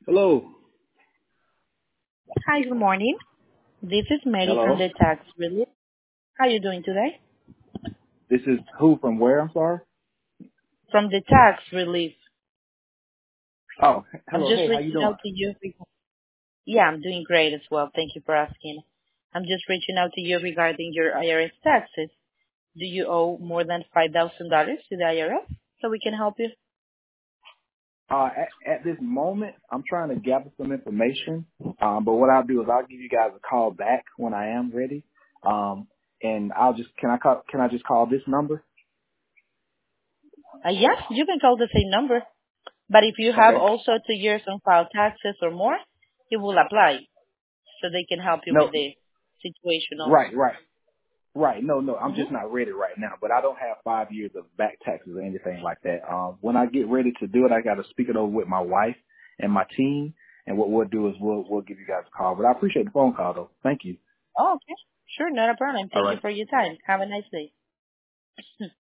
Hello. Hi, good morning. This is Mary from Hello. the Tax Relief. How are you doing today? This is who from where? I'm sorry. From the Tax Relief. Oh, I'm hello. just Hey, how you reaching doing? out to you. Yeah, I'm doing great as well. Thank you for asking. I'm just reaching out to you regarding your IRS taxes. Do you owe more than $5,000 to the IRS so we can help you? At this moment, I'm trying to gather some information. But what I'll do is I'll give you guys a call back when I am ready. And I'll just can I just call this number? Yes, you can call the same number. But if you have Okay. also 2 years on file taxes or more, it will apply so they can help you No. with the situation Right. also. Right. Right. No. I'm Mm-hmm. just not ready right now. But I don't have 5 years of back taxes or anything like that. When I get ready to do it, I got to speak it over with my wife and my team. And what we'll do is we'll give you guys a call. But I appreciate the phone call though. Thank you. Oh, okay. Sure, not a problem. All Thank you right. for your time. Have a nice day.